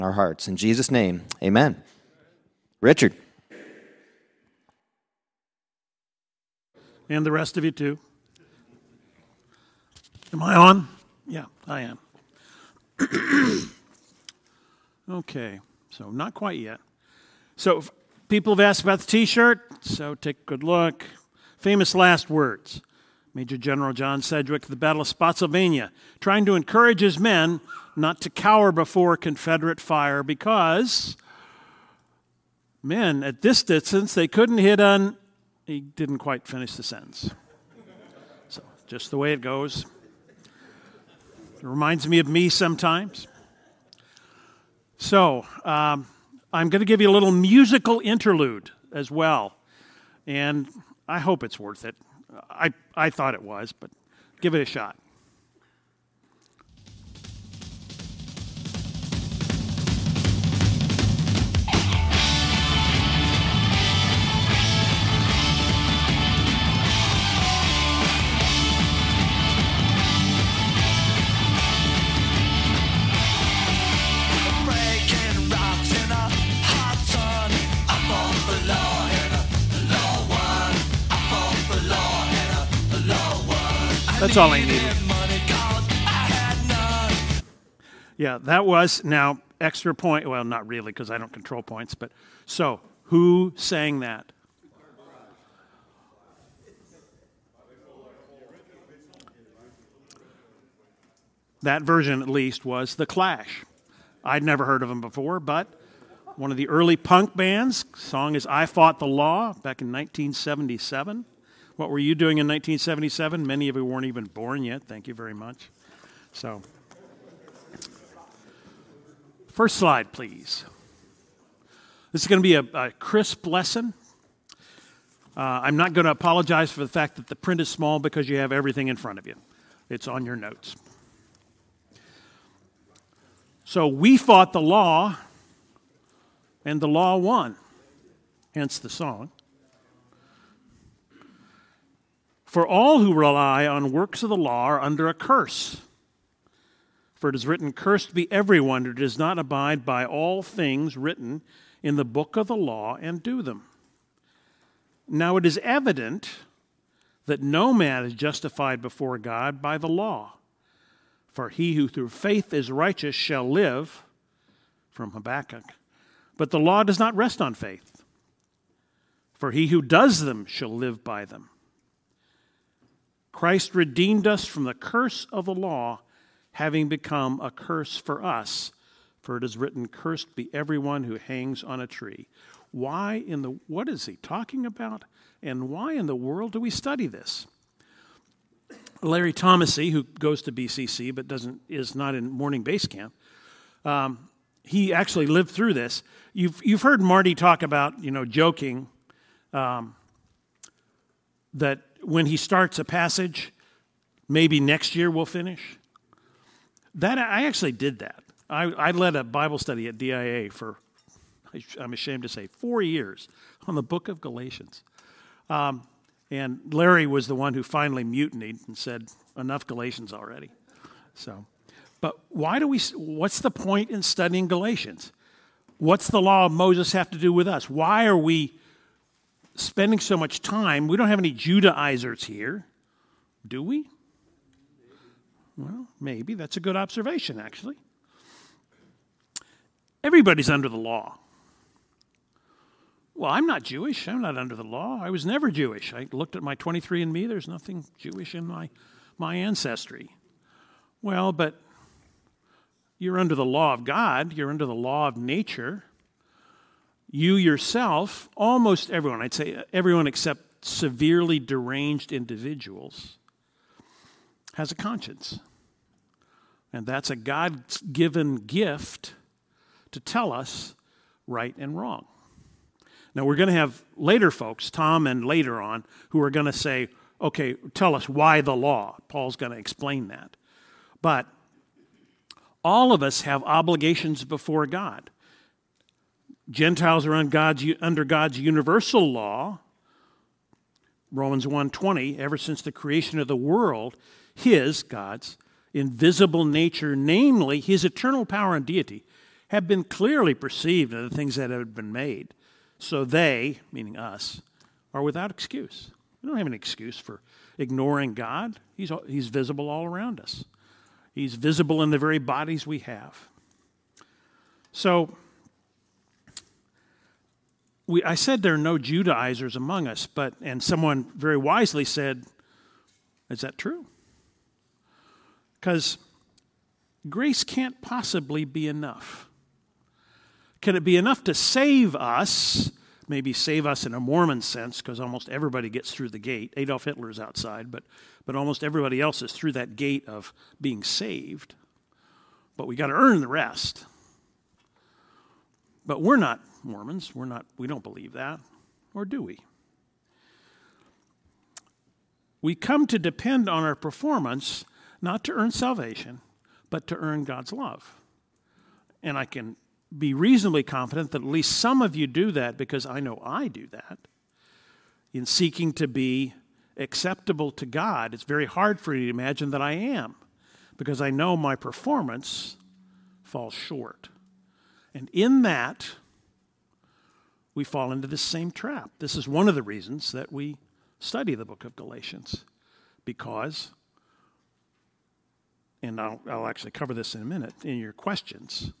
our hearts. In Jesus' name, amen. Richard. And the rest of you too. Am I on? Yeah, I am. Okay, so not quite yet. So people have asked about the T-shirt, so take a good look. Famous last words. Major General John Sedgwick, the Battle of Spotsylvania, trying to encourage his men not to cower before Confederate fire because, men, at this distance, they couldn't hit on... He didn't quite finish the sentence. So, just the way it goes. It reminds me of me sometimes. So, I'm going to give you a little musical interlude as well. And I hope it's worth it. I thought it was, but give it a shot. That's all I needed. Yeah, that was, now, extra point. Well, not really, because I don't control points. But so, who sang that? That version, at least, was The Clash. I'd never heard of them before, but one of the early punk bands. Song is I Fought the Law, back in 1977. What were you doing in 1977? Many of you weren't even born yet. Thank you very much. So, first slide, please. This is going to be a crisp lesson. I'm not going to apologize for the fact that the print is small because you have everything in front of you. It's on your notes. So, we fought the law, and the law won. Hence the song. For all who rely on works of the law are under a curse. For it is written, cursed be everyone who does not abide by all things written in the book of the law and do them. Now it is evident that no man is justified before God by the law. For he who through faith is righteous shall live, from Habakkuk. But the law does not rest on faith. For he who does them shall live by them. Christ redeemed us from the curse of the law, having become a curse for us. For it is written, cursed be everyone who hangs on a tree. What is he talking about? And why in the world do we study this? Larry Thomasy, who goes to BCC but is not in morning base camp, he actually lived through this. You've heard Marty talk about, joking, that when he starts a passage, maybe next year we'll finish. That I actually did that. I led a Bible study at DIA for, I'm ashamed to say, 4 years on the book of Galatians. And Larry was the one who finally mutinied and said, enough Galatians already. But what's the point in studying Galatians? What's the law of Moses have to do with us? Why are we spending so much time? We don't have any Judaizers here, do we? Well, maybe. That's a good observation, actually. Everybody's under the law. Well, I'm not Jewish. I'm not under the law. I was never Jewish. I looked at my 23andMe. There's nothing Jewish in my ancestry. Well, but you're under the law of God. You're under the law of nature. You yourself, almost everyone, I'd say everyone except severely deranged individuals, has a conscience. And that's a God-given gift to tell us right and wrong. Now, we're going to have later folks, Tom and later on, who are going to say, okay, tell us why the law. Paul's going to explain that. But all of us have obligations before God. Gentiles are under God's universal law, Romans 1:20, ever since the creation of the world, God's invisible nature, namely His eternal power and deity, have been clearly perceived in the things that have been made. So they, meaning us, are without excuse. We don't have an excuse for ignoring God. He's visible all around us. He's visible in the very bodies we have. So, I said there are no Judaizers among us, and someone very wisely said, is that true? Because grace can't possibly be enough. Can it be enough to save us, maybe save us in a Mormon sense, because almost everybody gets through the gate. Adolf Hitler's outside, but almost everybody else is through that gate of being saved. But we got to earn the rest. But we're not Mormons. We don't believe that. Or do we? We come to depend on our performance not to earn salvation, but to earn God's love. And I can be reasonably confident that at least some of you do that, because I know I do that. In seeking to be acceptable to God, it's very hard for you to imagine that I am, because I know my performance falls short. And in that, we fall into this same trap. This is one of the reasons that we study the book of Galatians, because, and I'll actually cover this in a minute in your questions,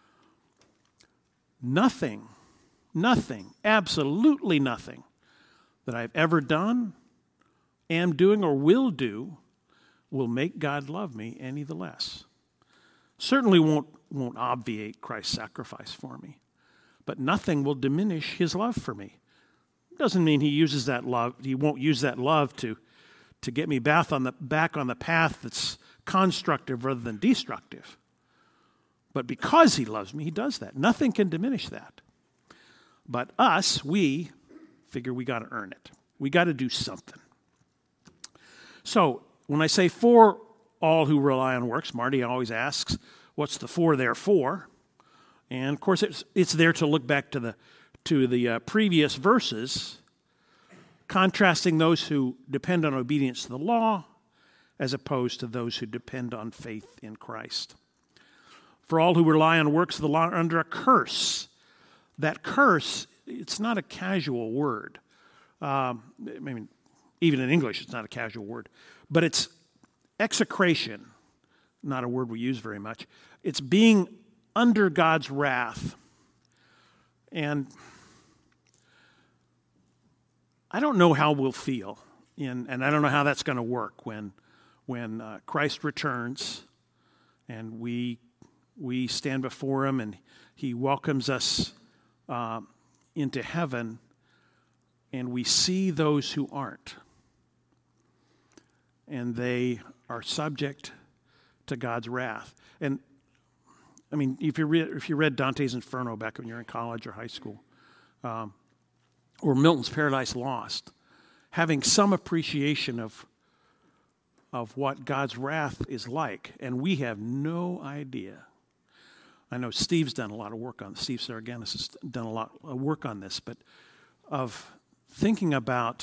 nothing, absolutely nothing that I've ever done, am doing, or will do will make God love me any the less. Certainly won't obviate Christ's sacrifice for me, but nothing will diminish his love for me. Doesn't mean he won't use that love to get me back on the path that's constructive rather than destructive. But because he loves me, he does that. Nothing can diminish that. But us, we figure we got to earn it. We got to do something. So when I say for all who rely on works, Marty always asks, what's the for there for? And of course, it's there to look back to the previous verses, contrasting those who depend on obedience to the law as opposed to those who depend on faith in Christ. For all who rely on works of the law are under a curse. That curse, it's not a casual word. Even in English, it's not a casual word. But it's execration, not a word we use very much. It's being under God's wrath. And I don't know how we'll feel, and I don't know how that's going to work when Christ returns and we stand before him and he welcomes us into heaven, and we see those who aren't. And they are subject to God's wrath. And I mean, if you read Dante's Inferno back when you're in college or high school, or Milton's Paradise Lost, having some appreciation of what God's wrath is like, and we have no idea. I know Steve's done a lot of work on this. Steve Saraganis has done a lot of work on this, but of thinking about,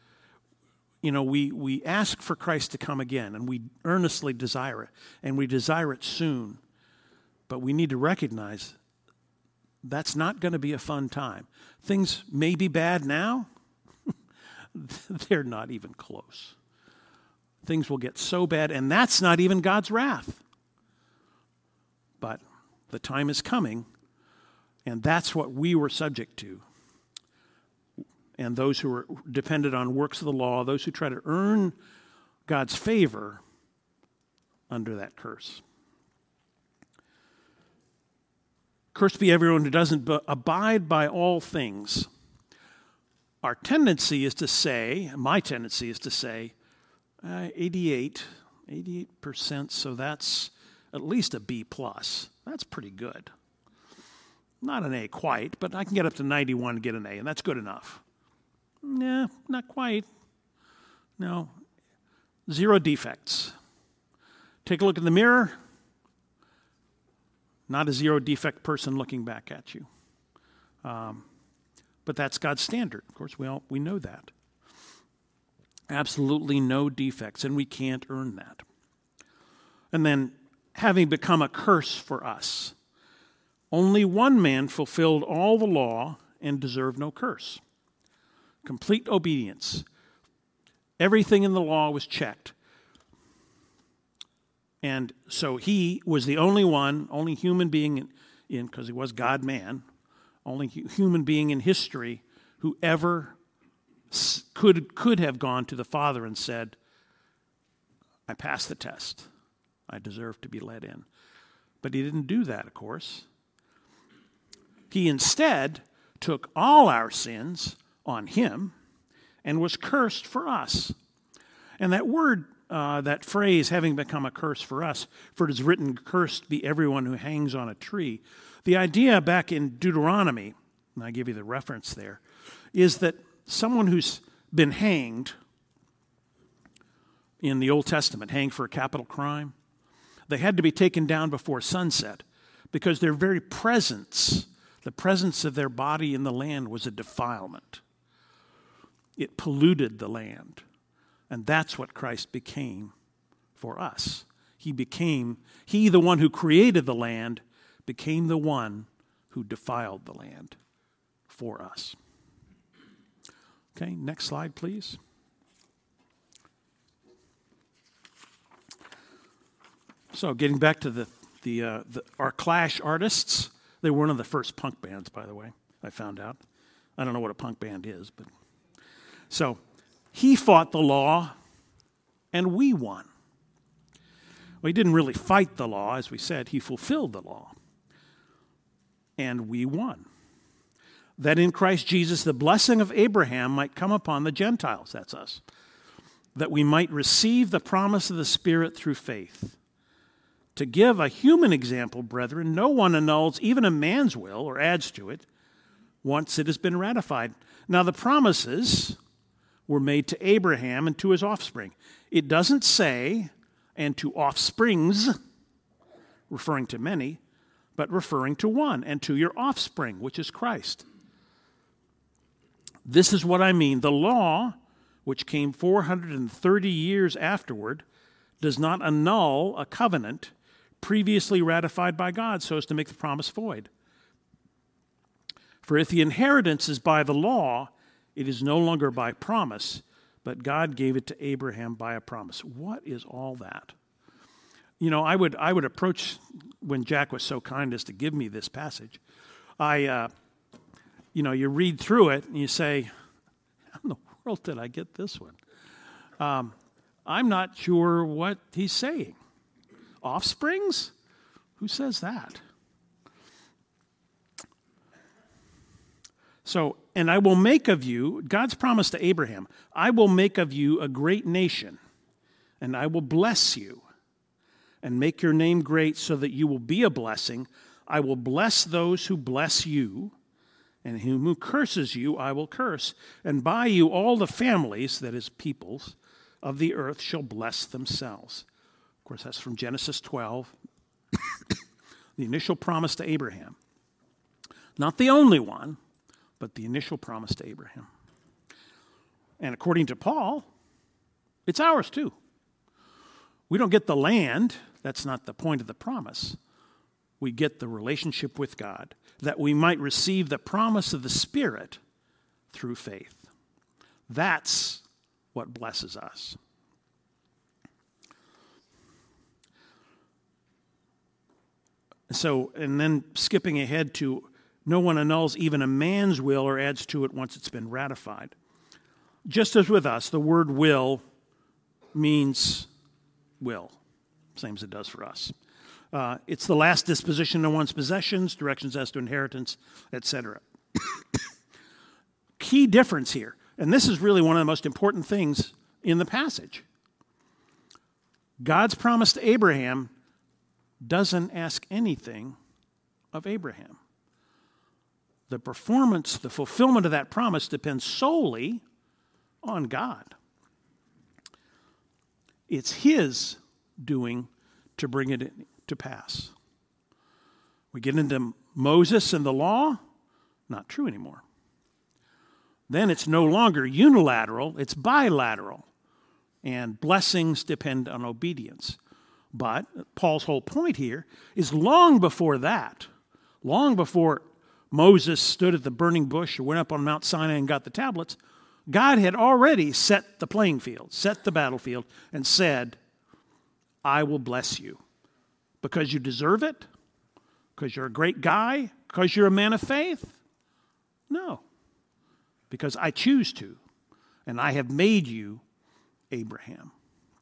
we ask for Christ to come again, and we earnestly desire it, and we desire it soon. But we need to recognize that's not going to be a fun time. Things may be bad now. They're not even close. Things will get so bad, and that's not even God's wrath. But the time is coming, and that's what we were subject to. And those who are dependent on works of the law, those who try to earn God's favor, under that curse. Cursed be everyone who doesn't abide by all things. Our tendency is to say, my tendency is to say, 88%, so that's at least a B+. That's pretty good. Not an A quite, but I can get up to 91 and get an A, and that's good enough. Nah, not quite. No. 0 defects. Take a look in the mirror. Not a 0 defect person looking back at you. But that's God's standard. Of course, we know that. Absolutely no defects, and we can't earn that. And then, having become a curse for us, Only one man fulfilled all the law and deserved no curse. Complete obedience. Everything in the law was checked. And so he was the only one, only human being because he was God-man, only human being in history who ever could have gone to the Father and said, I passed the test. I deserve to be let in. But he didn't do that, of course. He instead took all our sins on him and was cursed for us. And that word, that phrase, having become a curse for us, for it is written, cursed be everyone who hangs on a tree. The idea back in Deuteronomy, and I give you the reference there, is that someone who's been hanged in the Old Testament, hanged for a capital crime, they had to be taken down before sunset because their very presence, the presence of their body in the land, was a defilement. It polluted the land. And that's what Christ became for us. He, the one who created the land, became the one who defiled the land for us. Okay, next slide, please. So getting back to our Clash artists, they were one of the first punk bands, by the way, I found out. I don't know what a punk band is, but so he fought the law, and we won. Well, he didn't really fight the law, as we said. He fulfilled the law, and we won. That in Christ Jesus the blessing of Abraham might come upon the Gentiles, that's us, that we might receive the promise of the Spirit through faith. To give a human example, brethren, no one annuls even a man's will or adds to it once it has been ratified. Now the promises were made to Abraham and to his offspring. It doesn't say, and to offsprings, referring to many, but referring to one, and to your offspring, which is Christ. This is what I mean. The law, which came 430 years afterward, does not annul a covenant previously ratified by God so as to make the promise void. For if the inheritance is by the law, it is no longer by promise, but God gave it to Abraham by a promise. What is all that? You know, I would approach, when Jack was so kind as to give me this passage, you read through it and you say, how in the world did I get this one? I'm not sure what he's saying. Offsprings? Who says that? So, and I will make of you, God's promise to Abraham, I will make of you a great nation, and I will bless you, and make your name great so that you will be a blessing. I will bless those who bless you, and him who curses you I will curse. And by you all the families, that is peoples, of the earth shall bless themselves. Of course, that's from Genesis 12, the initial promise to Abraham. Not the only one, but the initial promise to Abraham. And according to Paul, it's ours too. We don't get the land. That's not the point of the promise. We get the relationship with God, that we might receive the promise of the Spirit through faith. That's what blesses us. So, and then skipping ahead to no one annuls even a man's will or adds to it once it's been ratified. Just as with us, the word will means will, same as it does for us. It's the last disposition of one's possessions, directions as to inheritance, etc. Key difference here, and this is really one of the most important things in the passage. God's promise to Abraham doesn't ask anything of Abraham. The performance, the fulfillment of that promise depends solely on God. It's his doing to bring it to pass. We get into Moses and the law, not true anymore. Then it's no longer unilateral, it's bilateral. And blessings depend on obedience. But Paul's whole point here is long before that, long before Moses stood at the burning bush or went up on Mount Sinai and got the tablets, God had already set the playing field, set the battlefield, and said, I will bless you. Because you deserve it? Because you're a great guy? Because you're a man of faith? No. Because I choose to, and I have made you Abraham.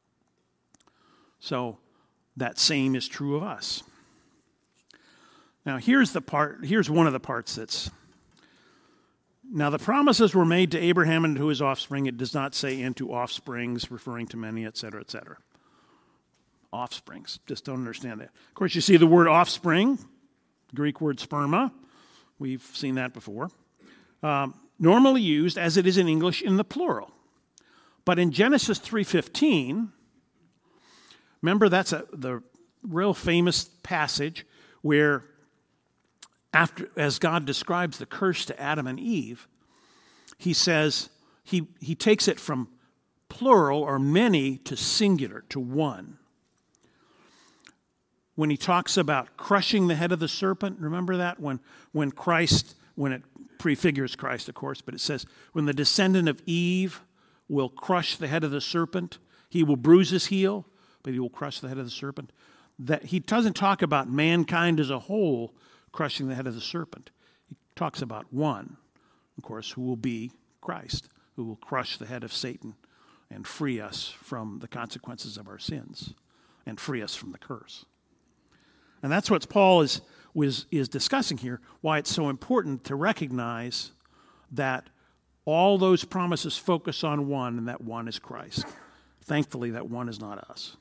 So that same is true of us. Now here's one of the parts that's, now the promises were made to Abraham and to his offspring. It does not say and to offsprings, referring to many, etc., etc. Offsprings, just don't understand that. Of course, you see the word offspring, Greek word sperma. We've seen that before. Normally used, as it is in English, in the plural. But in Genesis 3:15, remember that's the real famous passage where as God describes the curse to Adam and Eve, he says, he takes it from plural or many to singular, to one. When he talks about crushing the head of the serpent, remember that? When it prefigures Christ, of course, but it says, when the descendant of Eve will crush the head of the serpent, he will bruise his heel, but he will crush the head of the serpent. That he doesn't talk about mankind as a whole crushing the head of the serpent. He talks about one, of course, who will be Christ, who will crush the head of Satan and free us from the consequences of our sins and free us from the curse. And that's what Paul is discussing here, why it's so important to recognize that all those promises focus on one, and that one is Christ. Thankfully, that one is not us.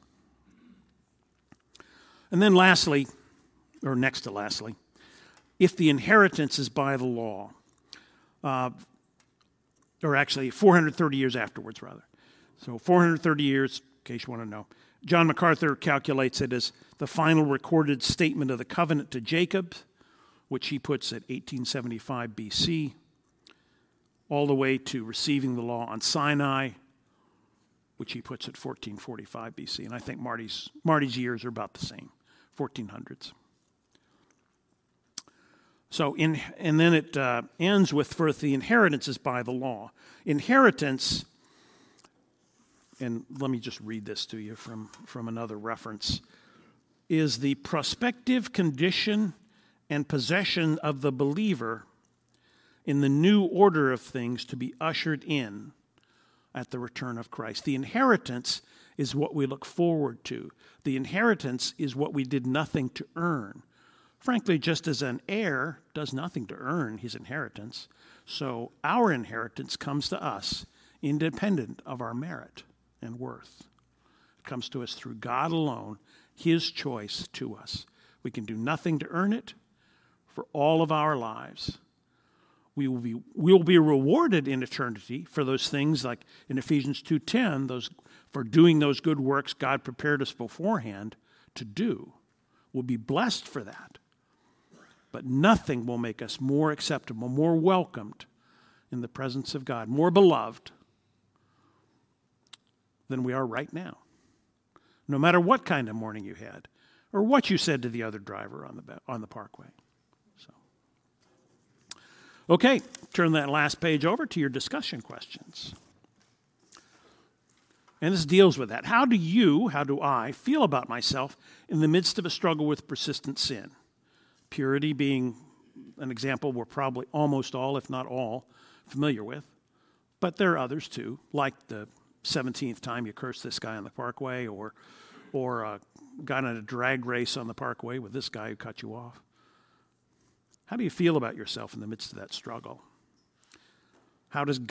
And then lastly, or next to lastly, if the inheritance is by the law, or actually 430 years afterwards, rather. So 430 years, in case you want to know. John MacArthur calculates it as the final recorded statement of the covenant to Jacob, which he puts at 1875 BC, all the way to receiving the law on Sinai, which he puts at 1445 BC. And I think Marty's years are about the same, 1400s. So, and then it ends with, for the inheritance is by the law. Inheritance, and let me just read this to you from another reference, is the prospective condition and possession of the believer in the new order of things to be ushered in at the return of Christ. The inheritance is what we look forward to. The inheritance is what we did nothing to earn. Frankly, just as an heir does nothing to earn his inheritance, so our inheritance comes to us independent of our merit and worth. It comes to us through God alone, his choice to us. We can do nothing to earn it for all of our lives. We will be rewarded in eternity for those things, like in Ephesians 2:10, for doing those good works God prepared us beforehand to do. We'll be blessed for that. But nothing will make us more acceptable, more welcomed in the presence of God, more beloved than we are right now. No matter what kind of morning you had, or what you said to the other driver on the parkway. So, okay, turn that last page over to your discussion questions. And this deals with that. How do I feel about myself in the midst of a struggle with persistent sin? Purity being an example we're probably almost all, if not all, familiar with. But there are others too, like the 17th time you cursed this guy on the parkway, or got in a drag race on the parkway with this guy who cut you off. How do you feel about yourself in the midst of that struggle? How does